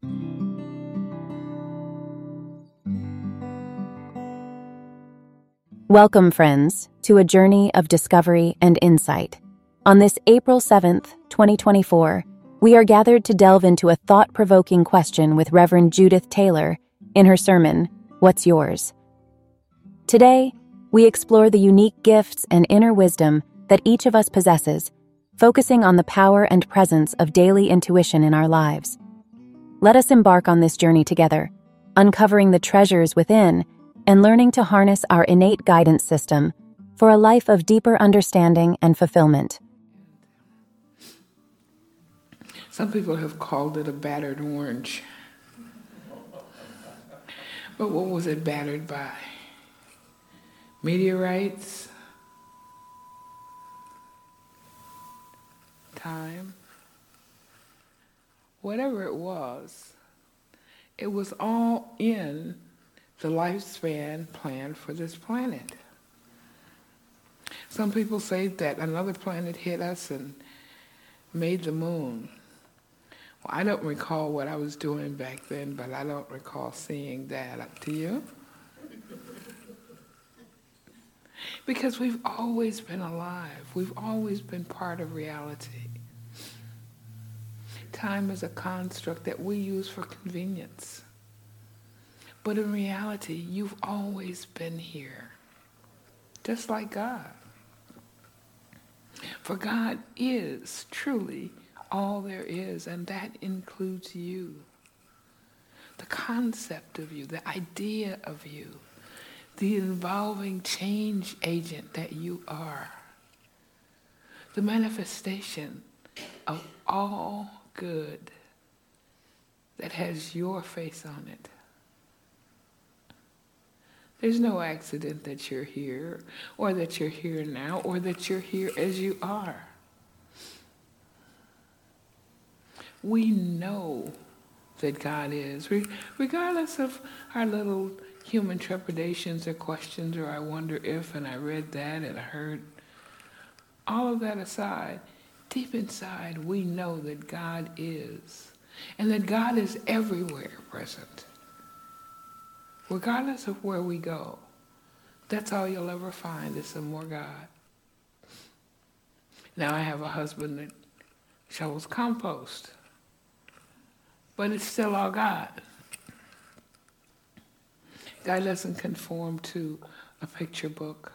Welcome, friends, to a journey of discovery and insight. On this April 7th, 2024, we are gathered to delve into a thought-provoking question with Reverend Judith Taylor in her sermon, What's Yours? Today, we explore the unique gifts and inner wisdom that each of us possesses, focusing on the power and presence of daily intuition in our lives. Let us embark on this journey together, uncovering the treasures within and learning to harness our innate guidance system for a life of deeper understanding and fulfillment. Some people have called it a battered orange. But what was it battered by? Meteorites? Time? Whatever it was all in the lifespan planned for this planet. Some people say that another planet hit us and made the moon. Well, I don't recall what I was doing back then, but I don't recall seeing that. Do you? Because we've always been alive. We've always been part of reality. Time is a construct that we use for convenience. But in reality, you've always been here, just like God. For God is truly all there is, and that includes you. The concept of you, the idea of you, the involving change agent that you are, the manifestation of all good that has your face on it. There's no accident that you're here, or that you're here now, or that you're here as you are. We know that God is, regardless of our little human trepidations or questions, or I wonder if, and I read that, and I heard. All of that aside, deep inside, we know that God is, and that God is everywhere present. Regardless of where we go, that's all you'll ever find is some more God. Now I have a husband that shovels compost, but it's still all God. God doesn't conform to a picture book.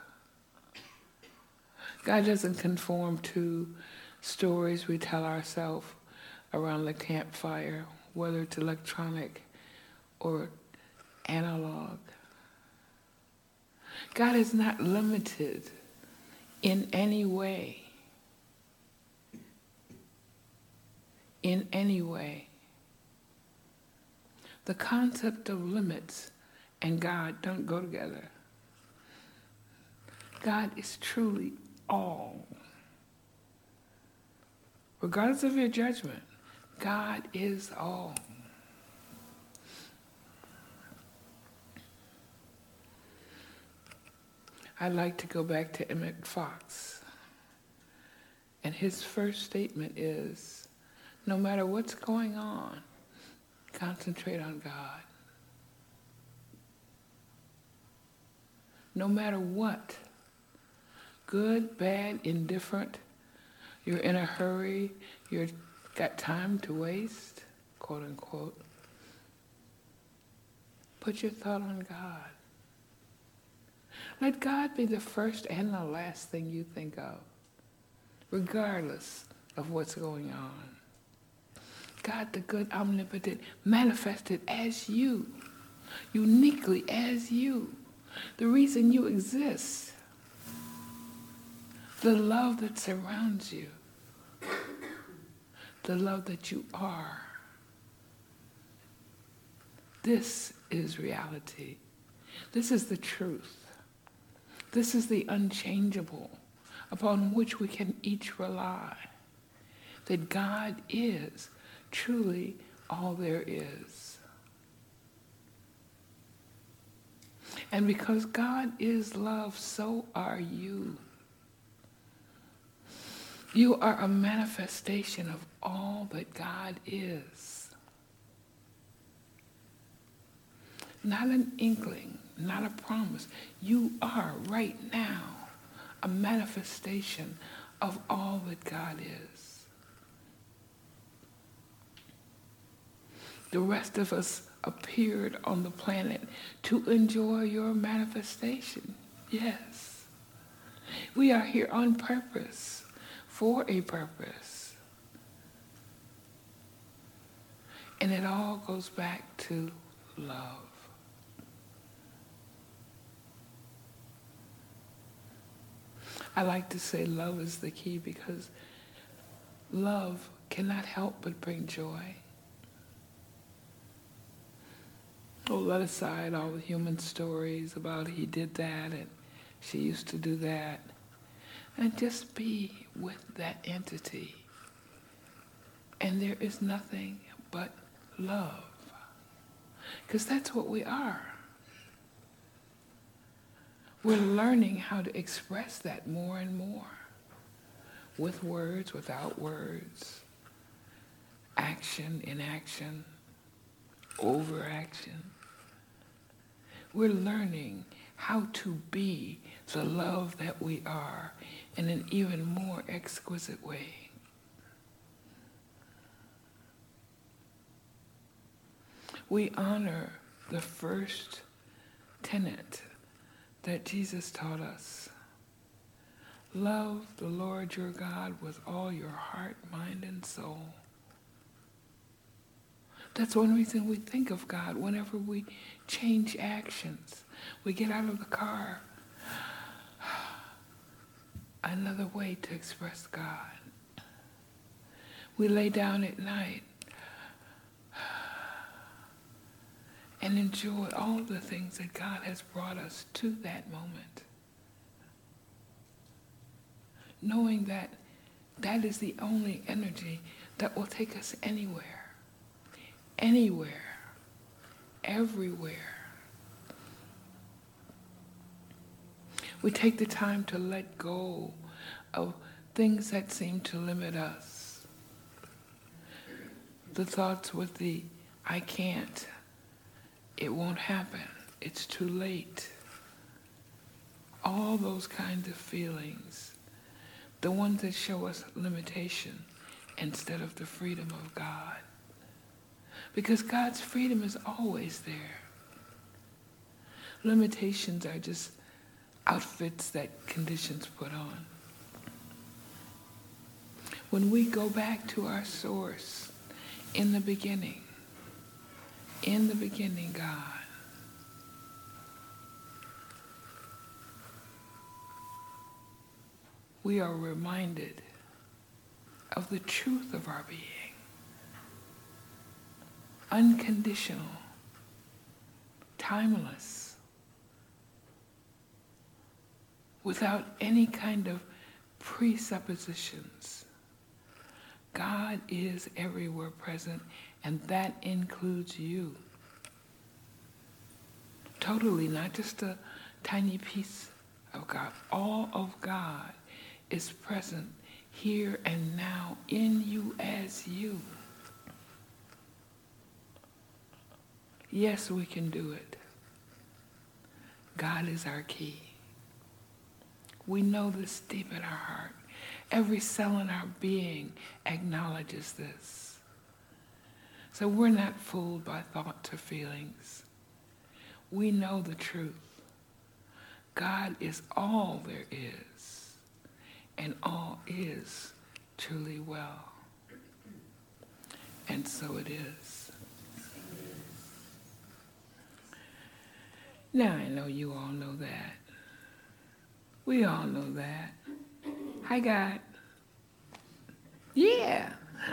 God doesn't conform to stories we tell ourselves around the campfire, whether it's electronic or analog. God is not limited in any way. In any way. The concept of limits and God don't go together. God is truly all. Regardless of your judgment, God is all. I'd like to go back to Emmett Fox. And his first statement is, no matter what's going on, concentrate on God. No matter what, good, bad, indifferent, you're in a hurry, you've got time to waste, quote unquote, put your thought on God. Let God be the first and the last thing you think of, regardless of what's going on. God, the good, omnipotent, manifested as you, uniquely as you, the reason you exist, the love that surrounds you, the love that you are. This is reality. This is the truth. This is the unchangeable upon which we can each rely. That God is truly all there is. And because God is love, so are you. You are a manifestation of all that God is. not an inkling, not a promise. You are right now a manifestation of all that God is. The rest of us appeared on the planet to enjoy your manifestation. Yes. We are here on purpose, for a purpose. And it all goes back to love. I like to say love is the key because love cannot help but bring joy. Oh, let aside all the human stories about he did that and she used to do that. And just be with that entity. And there is nothing but love. Because that's what we are. We're learning how to express that more and more. With words, without words. Action, inaction, overaction. We're learning how to be the love that we are in an even more exquisite way. We honor the first tenet that Jesus taught us. Love the Lord your God with all your heart, mind, and soul. That's one reason we think of God whenever we change actions. We get out of the car. Another way to express God. We lay down at night and enjoy all the things that God has brought us to that moment. Knowing that that is the only energy that will take us anywhere, everywhere. We take the time to let go of things that seem to limit us. The thoughts with the, I can't, it won't happen, it's too late. All those kinds of feelings, the ones that show us limitation instead of the freedom of God. Because God's freedom is always there. Limitations are just outfits that conditions put on. When we go back to our source, in the beginning, God, we are reminded of the truth of our being. Unconditional, timeless, without any kind of presuppositions. God is everywhere present, and that includes you. Totally, not just a tiny piece of God. All of God is present here and now in you as you. Yes, we can do it. God is our key. We know this deep in our heart. Every cell in our being acknowledges this. So we're not fooled by thoughts or feelings. We know the truth. God is all there is, and all is truly well. And so it is. Now I know you all know that. We all know that. Hi, God. Yeah.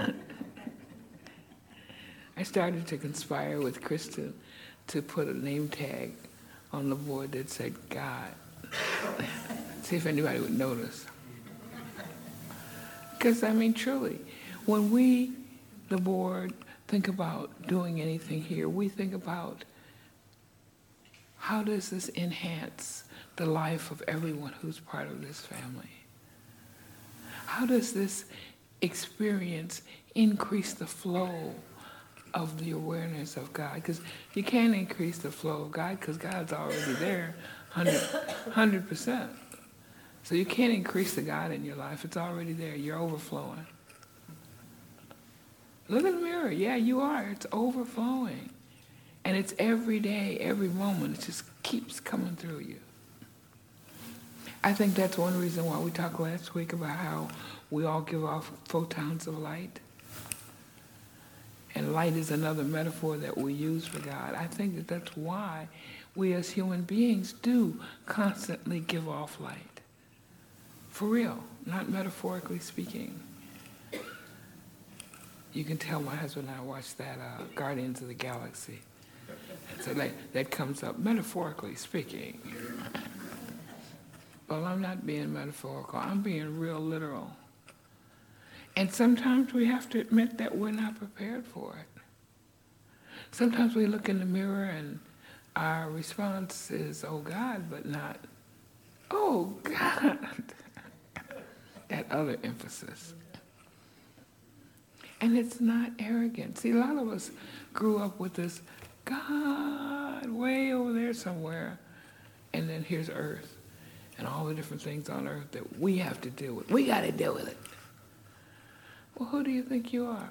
I started to conspire with Krista to put a name tag on the board that said God. See if anybody would notice. Because, I mean, truly, when we, the board, think about doing anything here, we think about how does this enhance the life of everyone who's part of this family? How does this experience increase the flow of the awareness of God. Because you can't increase the flow of God because God's already there 100%. So you can't increase the God in your life. It's already there. You're overflowing. Look in the mirror. Yeah, you are. It's overflowing. And it's every day, every moment. It just keeps coming through you. I think that's one reason why we talked last week about how we all give off photons of light. And light is another metaphor that we use for God. I think that that's why we as human beings do constantly give off light. For real, not metaphorically speaking. You can tell my husband and I watched that Guardians of the Galaxy. So that comes up, metaphorically speaking. Well, I'm not being metaphorical. I'm being real literal. And sometimes we have to admit that we're not prepared for it. Sometimes we look in the mirror and our response is, oh God, but not, oh God. That other emphasis. And it's not arrogant. See, a lot of us grew up with this God way over there somewhere, and then here's earth and all the different things on earth that we have to deal with. We got to deal with it. Well, who do you think you are?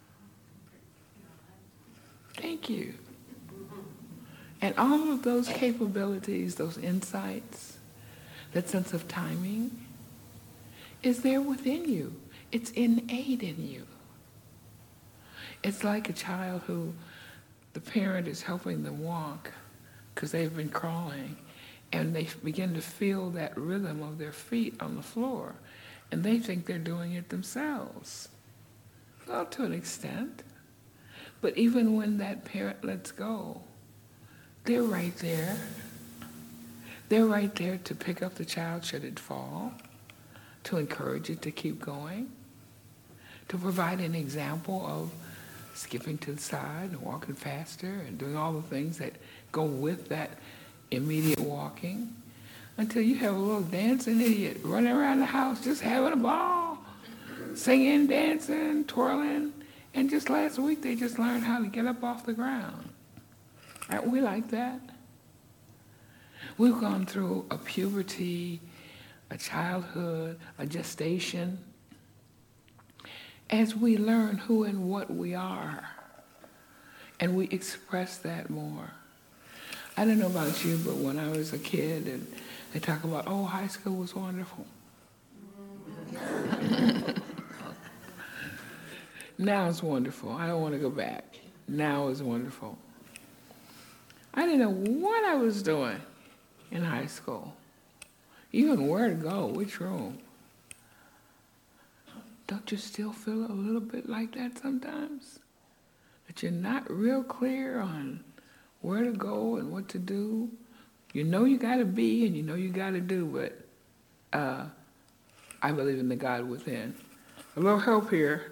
Thank you. And all of those capabilities, those insights, that sense of timing, is there within you. It's innate in you. It's like a child who the parent is helping them walk because they've been crawling, and they begin to feel that rhythm of their feet on the floor, and they think they're doing it themselves. Well, to an extent. But even when that parent lets go, they're right there. They're right there to pick up the child should it fall, to encourage it to keep going, to provide an example of skipping to the side and walking faster and doing all the things that go with that immediate walking, until you have a little dancing idiot running around the house just having a ball, singing, dancing, twirling. And just last week they just learned how to get up off the ground. Aren't we like that? We've gone through a puberty, a childhood, a gestation, as we learn who and what we are, and we express that more. I don't know about you, but when I was a kid, and they talk about, oh, high school was wonderful. Now it's wonderful. I don't want to go back. Now it's wonderful. I didn't know what I was doing in high school, even where to go, which room. Don't you still feel a little bit like that sometimes? That you're not real clear on where to go and what to do? You know you got to be and you know you got to do, but I believe in the God within. A little help here.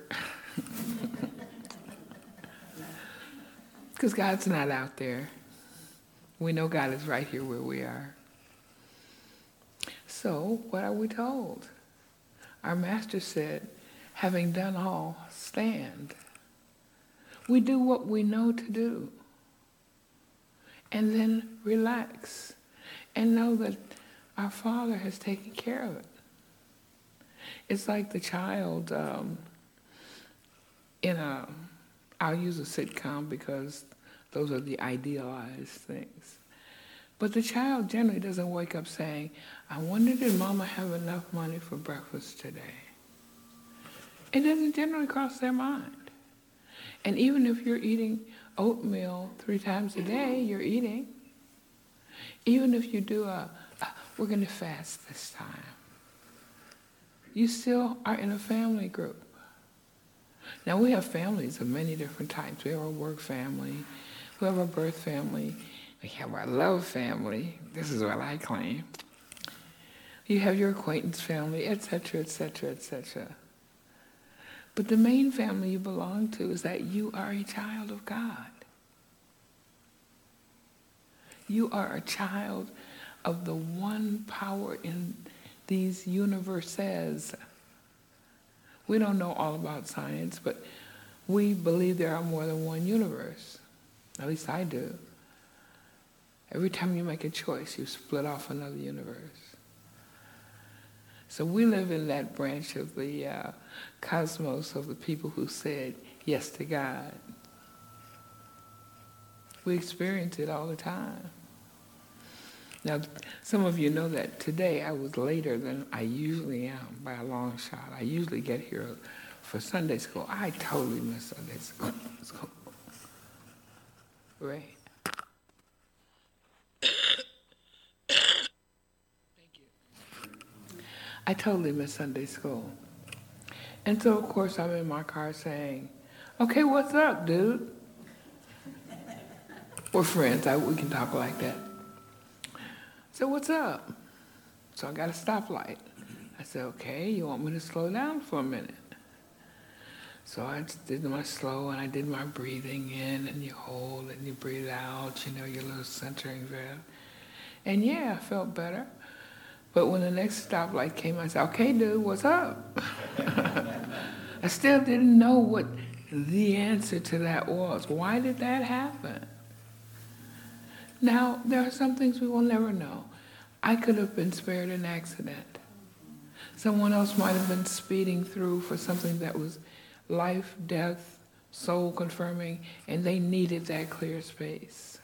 Because God's not out there. We know God is right here where we are. So, what are we told? Our master said, having done all, stand. We do what we know to do. And then relax. And know that our Father has taken care of it. It's like the child I'll use a sitcom because those are the idealized things. But the child generally doesn't wake up saying, I wonder did Mama have enough money for breakfast today? It doesn't generally cross their mind. And even if you're eating oatmeal 3 times a day, you're eating. Even if you do we're going to fast this time, you still are in a family group. Now we have families of many different types. We have our work family, we have our birth family, we have our love family. This is what I claim. You have your acquaintance family, etc., etc., etc. But the main family you belong to is that you are a child of God. You are a child of the one power in these universes. We don't know all about science, but we believe there are more than one universe. At least I do. Every time you make a choice, you split off another universe. So we live in that branch of the cosmos of the people who said yes to God. We experience it all the time. Now, some of you know that today I was later than I usually am by a long shot. I usually get here for Sunday school. I totally miss Sunday school. Right. Thank you. I totally miss Sunday school. And so, of course, I'm in my car saying, okay, what's up, dude? We're friends. We can talk like that. So what's up? So I got a stoplight. I said, okay, you want me to slow down for a minute? So I did my slow, and I did my breathing in, and you hold, and you breathe out, your little centering breath. And yeah, I felt better. But when the next stoplight came, I said, okay, dude, what's up? I still didn't know what the answer to that was. Why did that happen? Now, there are some things we will never know. I could have been spared an accident. Someone else might have been speeding through for something that was life, death, soul confirming, and they needed that clear space.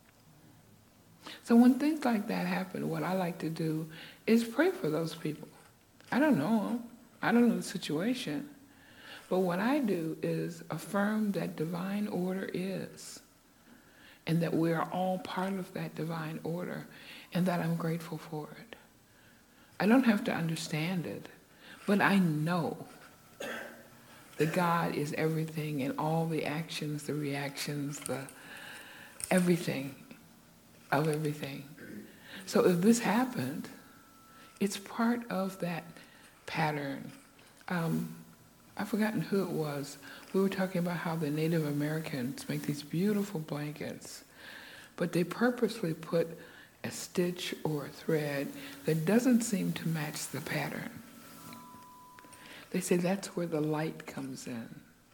So when things like that happen, what I like to do is pray for those people. I don't know them. I don't know the situation. But what I do is affirm that divine order is, and that we are all part of that divine order, and that I'm grateful for it. I don't have to understand it, but I know that God is everything, and all the actions, the reactions, the everything of everything. So if this happened, it's part of that pattern. I've forgotten who it was. We were talking about how the Native Americans make these beautiful blankets, but they purposely put a stitch or a thread that doesn't seem to match the pattern. They say that's where the light comes in.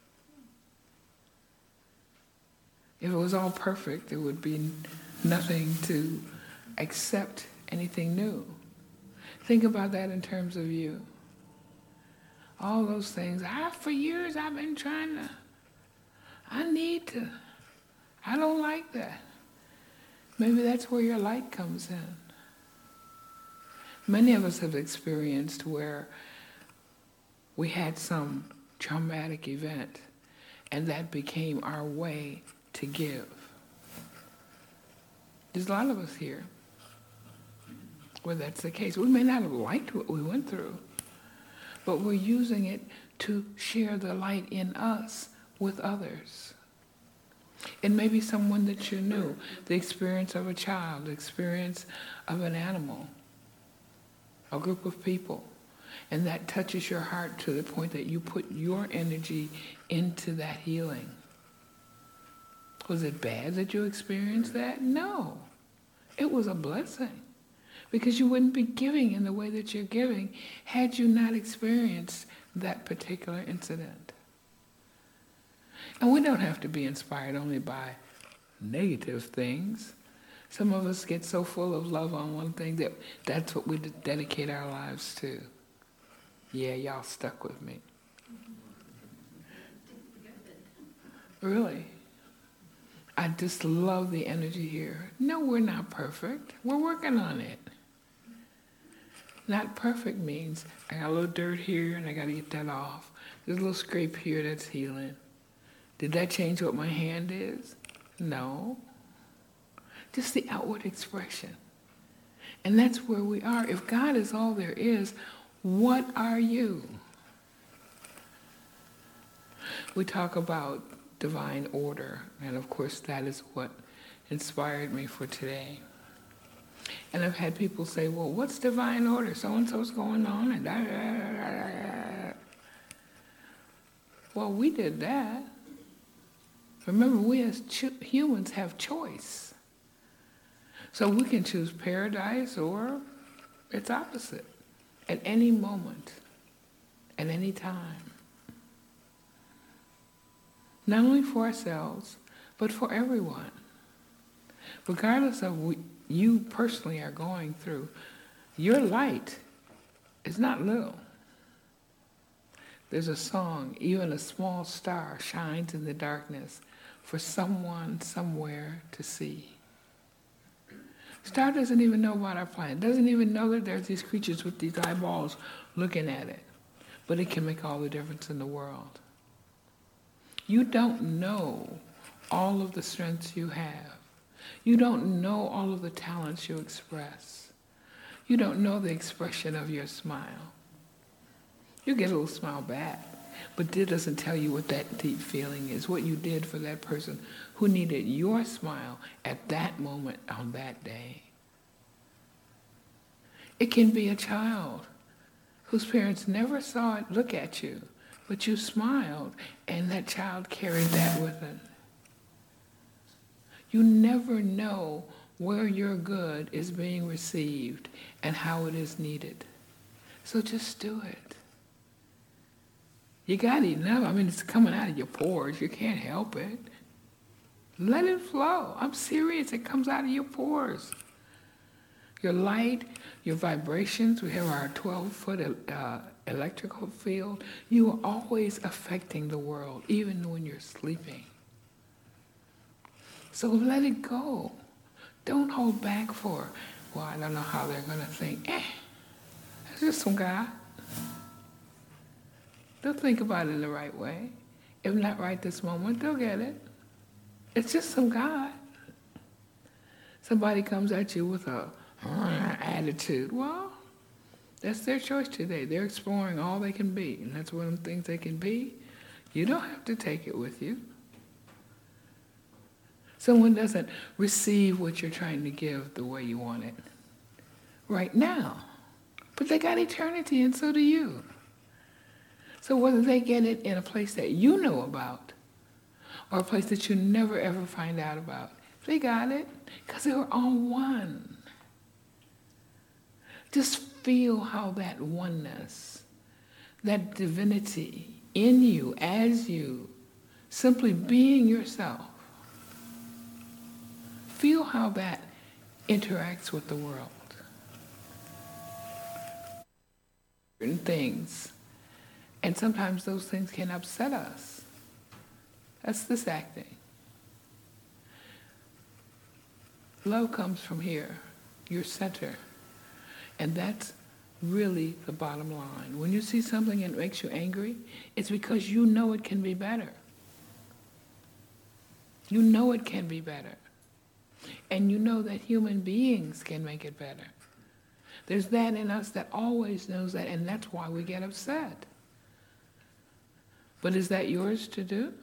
If it was all perfect, there would be nothing to accept anything new. Think about that in terms of you. All those things. For years I've been trying to, I don't like that. Maybe that's where your light comes in. Many of us have experienced where we had some traumatic event, and that became our way to give. There's a lot of us here where that's the case. We may not have liked what we went through, but we're using it to share the light in us with others. It may be someone that you knew, the experience of a child, the experience of an animal, a group of people, and that touches your heart to the point that you put your energy into that healing. Was it bad that you experienced that? No. It was a blessing, because you wouldn't be giving in the way that you're giving had you not experienced that particular incident. And we don't have to be inspired only by negative things. Some of us get so full of love on one thing that that's what we dedicate our lives to. Yeah, y'all stuck with me. Really. I just love the energy here. No, we're not perfect. We're working on it. Not perfect means I got a little dirt here and I got to get that off. There's a little scrape here that's healing. Did that change what my hand is? No. Just the outward expression. And that's where we are. If God is all there is, what are you? We talk about divine order, and of course that is what inspired me for today. And I've had people say, well, what's divine order? So-and-so's going on, and da, da, da, da. Well, we did that. Remember, we as humans have choice. So we can choose paradise or its opposite at any moment, at any time. not only for ourselves, but for everyone. Regardless of what you personally are going through, your light is not little. There's a song, even a small star shines in the darkness for someone somewhere to see. Star doesn't even know about our planet, doesn't even know that there's these creatures with these eyeballs looking at it, but it can make all the difference in the world. You don't know all of the strengths you have. You don't know all of the talents you express. You don't know the expression of your smile. You get a little smile back, but it doesn't tell you what that deep feeling is, what you did for that person who needed your smile at that moment on that day. It can be a child whose parents never saw it look at you, but you smiled, and that child carried that with it. You never know where your good is being received and how it is needed. So just do it. You got enough. I mean, it's coming out of your pores. You can't help it. Let it flow. I'm serious. It comes out of your pores. Your light, your vibrations. We have our 12-foot electrical field. You are always affecting the world, even when you're sleeping. So let it go. Don't hold back for, well, I don't know how they're going to think. That's just some guy. They'll think about it the right way. If not right this moment, they'll get it. It's just some guy. Somebody comes at you with a attitude. Well, that's their choice today. They're exploring all they can be, and that's one of the things they can be. You don't have to take it with you. Someone doesn't receive what you're trying to give the way you want it right now. But they got eternity, and so do you. So whether they get it in a place that you know about or a place that you never ever find out about, they got it because they were all one. Just feel how that oneness, that divinity in you, as you, simply being yourself, feel how that interacts with the world. Certain things. And sometimes those things can upset us. That's this acting. Love comes from here, your center. And that's really the bottom line. When you see something that makes you angry, it's because you know it can be better. You know it can be better. And you know that human beings can make it better. There's that in us that always knows that, and that's why we get upset. But is that yours to do?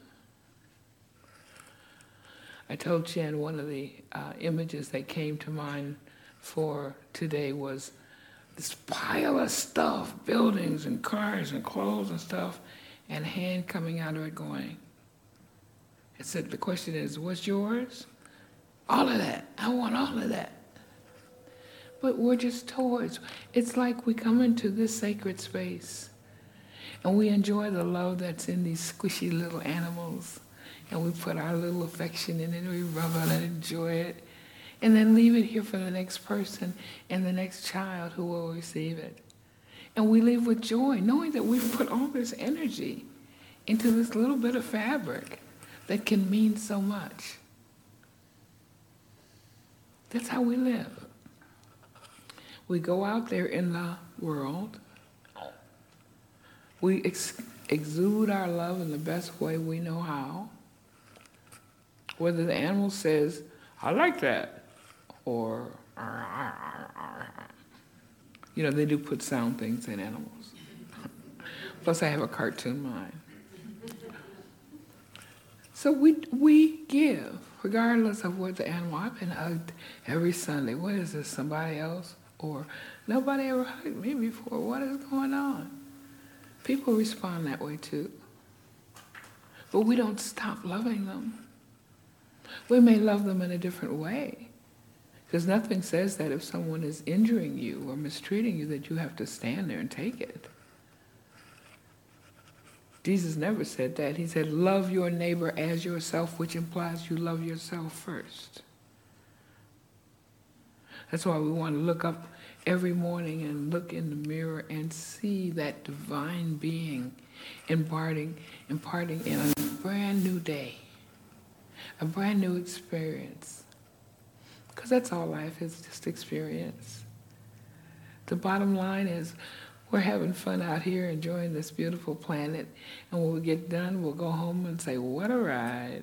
I told Jen one of the images that came to mind for today was this pile of stuff, buildings and cars and clothes and stuff, and a hand coming out of it going. It said, the question is, what's yours? All of that. I want all of that. But we're just toys. It's like we come into this sacred space and we enjoy the love that's in these squishy little animals, and we put our little affection in it, and we rub on it and enjoy it, and then leave it here for the next person and the next child who will receive it. And we leave with joy, knowing that we've put all this energy into this little bit of fabric that can mean so much. That's how we live. We go out there in the world. We exude our love in the best way we know how. Whether the animal says, I like that, or, you know, they do put sound things in animals. Plus I have a cartoon mind. So we give, regardless of what the animal, I've been hugged every Sunday. What is this, somebody else? Or nobody ever hugged me before. What is going on? People respond that way too. But we don't stop loving them. We may love them in a different way. Because nothing says that if someone is injuring you or mistreating you that you have to stand there and take it. Jesus never said that. He said, love your neighbor as yourself, which implies you love yourself first. That's why we want to look up every morning and look in the mirror and see that divine being imparting in a brand new day, a brand new experience. Because that's all life is, just experience. The bottom line is we're having fun out here enjoying this beautiful planet, and when we get done, we'll go home and say, what a ride.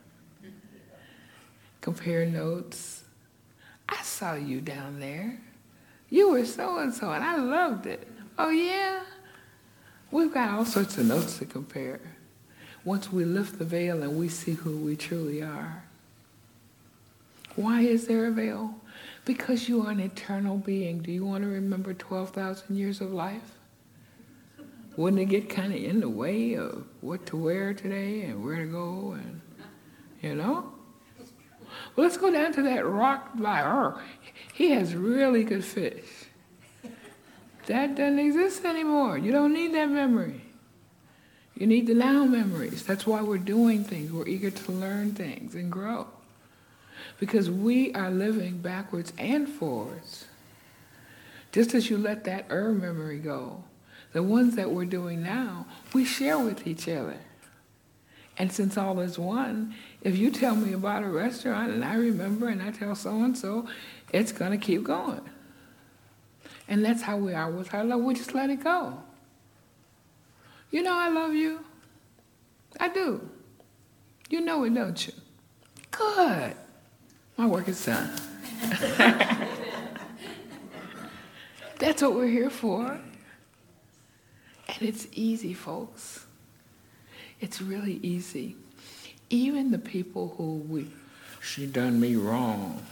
Compare notes. I saw you down there. You were so-and-so, and I loved it. Oh, yeah? We've got all sorts of notes to compare. Once we lift the veil and we see who we truly are. Why is there a veil? Because you are an eternal being. Do you want to remember 12,000 years of life? Wouldn't it get kind of in the way of what to wear today and where to go and, you know? Well, let's go down to that rock by her. He has really good fish. That doesn't exist anymore. You don't need that memory. You need the now memories. That's why we're doing things. We're eager to learn things and grow. Because we are living backwards and forwards. Just as you let that memory go, the ones that we're doing now, we share with each other. And since all is one, if you tell me about a restaurant and I remember and I tell so-and-so, it's going to keep going. And that's how we are with our love. We just let it go. You know I love you. I do. You know it, don't you? Good. My work is done. That's what we're here for. And it's easy, folks. It's really easy. Even the people who she done me wrong.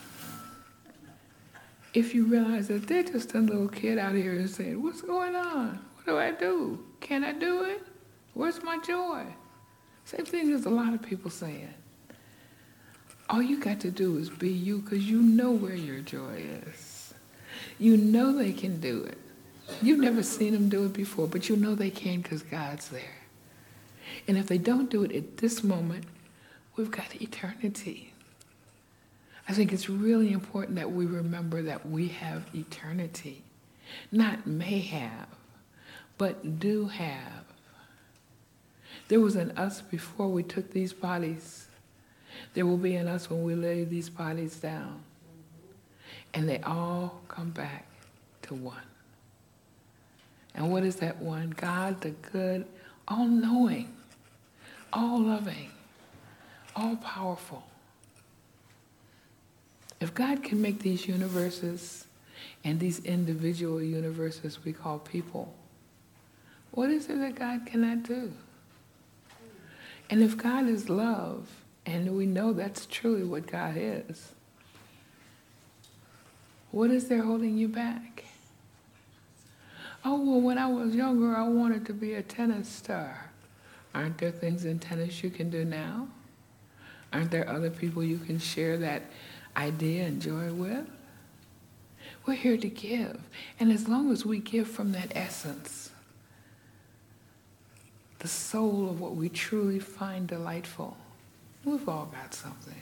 If you realize that they're just a little kid out here and saying, what's going on? What do I do? Can I do it? Where's my joy? Same thing as a lot of people saying. All you got to do is be you, because you know where your joy is. You know they can do it. You've never seen them do it before, but you know they can because God's there. And if they don't do it at this moment, we've got eternity. I think it's really important that we remember that we have eternity. Not may have, but do have. There was an us before we took these bodies. There will be an us when we lay these bodies down. And they all come back to one. And what is that one? God, the good, all-knowing, all-loving, all-powerful. If God can make these universes and these individual universes we call people, what is it that God cannot do? And if God is love, and we know that's truly what God is, what is there holding you back? Oh, well, when I was younger, I wanted to be a tennis star. Aren't there things in tennis you can do now? Aren't there other people you can share that idea and joy with? We're here to give. And as long as we give from that essence, the soul of what we truly find delightful, we've all got something.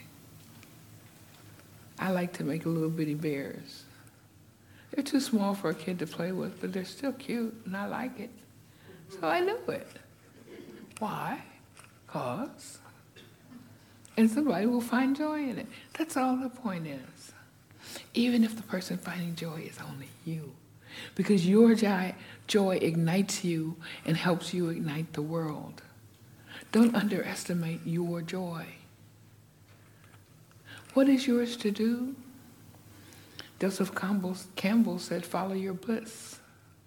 I like to make little bitty bears. They're too small for a kid to play with, but they're still cute, and I like it. So I do it. Why? 'Cause. And somebody will find joy in it. That's all the point is. Even if the person finding joy is only you. Because your joy ignites you and helps you ignite the world. Don't underestimate your joy. What is yours to do? Joseph Campbell said, follow your bliss.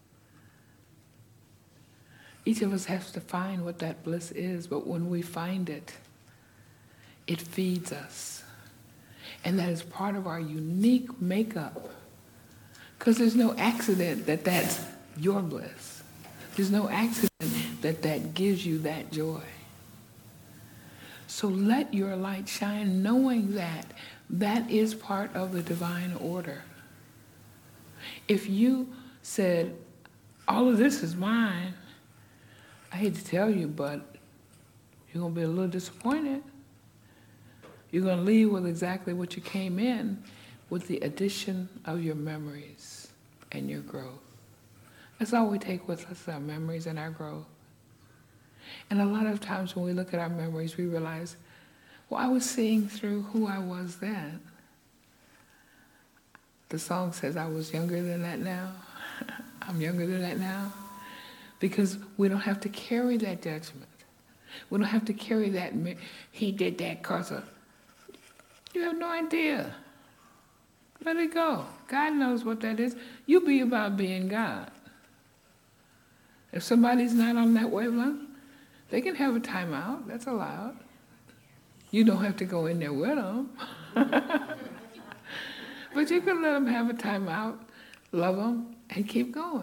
Each of us has to find what that bliss is, but when we find it, it feeds us. And that is part of our unique makeup. Because there's no accident that that's your bliss. There's no accident that that gives you that joy. So let your light shine, knowing that that is part of the divine order. If you said, all of this is mine, I hate to tell you, but you're going to be a little disappointed. You're going to leave with exactly what you came in, with the addition of your memories and your growth. That's all we take with us, our memories and our growth. And a lot of times when we look at our memories, we realize, well, I was seeing through who I was then. The song says I was younger than that now. I'm younger than that now. Because we don't have to carry that judgment. We don't have to carry that, he did that because of, you have no idea. Let it go. God knows what that is. You be about being God. If somebody's not on that wavelength, they can have a timeout. That's allowed. You don't have to go in there with them. But you can let them have a timeout, love them, and keep going.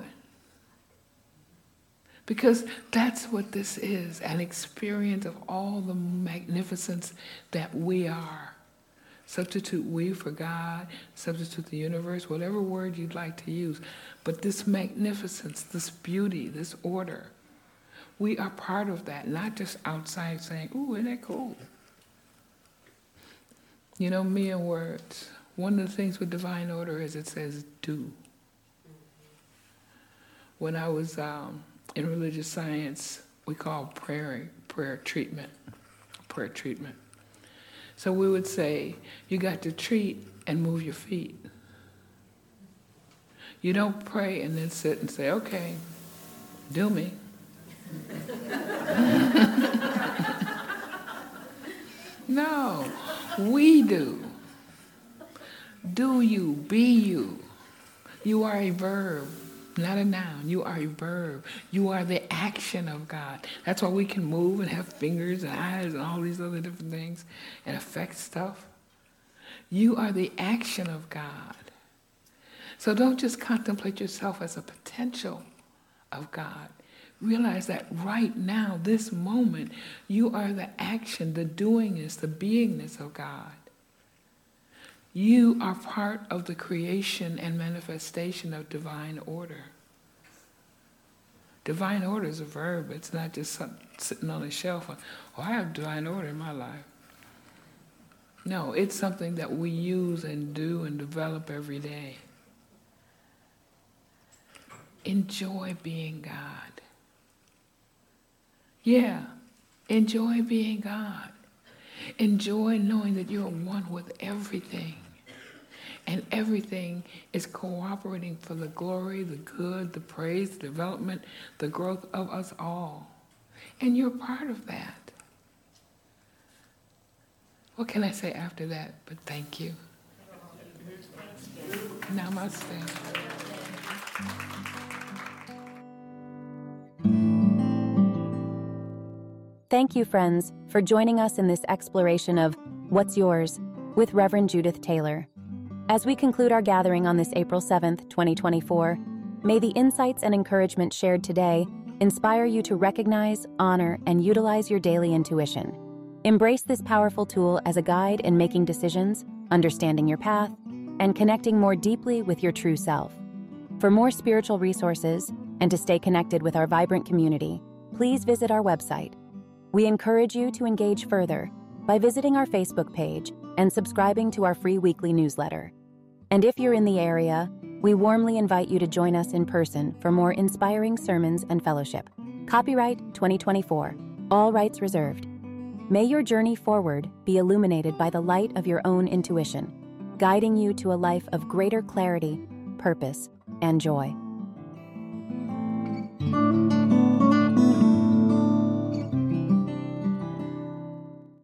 Because that's what this is, an experience of all the magnificence that we are. Substitute we for God, substitute the universe, whatever word you'd like to use. But this magnificence, this beauty, this order, we are part of that, not just outside saying, ooh, isn't that cool? You know, me and words. One of the things with divine order is it says do. When I was in religious science, we call prayer treatment. So we would say, you got to treat and move your feet. You don't pray and then sit and say, okay, do me. No, we do. Do you, be you. You are a verb, not a noun. You are a verb. You are the action of God. That's why we can move and have fingers and eyes and all these other different things and affect stuff. You are the action of God. So don't just contemplate yourself as a potential of God. Realize that right now, this moment, you are the action, the doingness, the beingness of God. You are part of the creation and manifestation of divine order. Divine order is a verb. It's not just sitting on a shelf. Oh, I have divine order in my life. No, it's something that we use and do and develop every day. Enjoy being God. Yeah, enjoy being God. Enjoy knowing that you're one with everything. And everything is cooperating for the glory, the good, the praise, the development, the growth of us all. And you're part of that. What can I say after that but thank you? Namaste. Thank you, friends, for joining us in this exploration of What's Yours with Reverend Judith Taylor. As we conclude our gathering on this April 7th, 2024, may the insights and encouragement shared today inspire you to recognize, honor, and utilize your daily intuition. Embrace this powerful tool as a guide in making decisions, understanding your path, and connecting more deeply with your true self. For more spiritual resources and to stay connected with our vibrant community, please visit our website. We encourage you to engage further by visiting our Facebook page and subscribing to our free weekly newsletter. And if you're in the area, we warmly invite you to join us in person for more inspiring sermons and fellowship. Copyright 2024. All rights reserved. May your journey forward be illuminated by the light of your own intuition, guiding you to a life of greater clarity, purpose, and joy.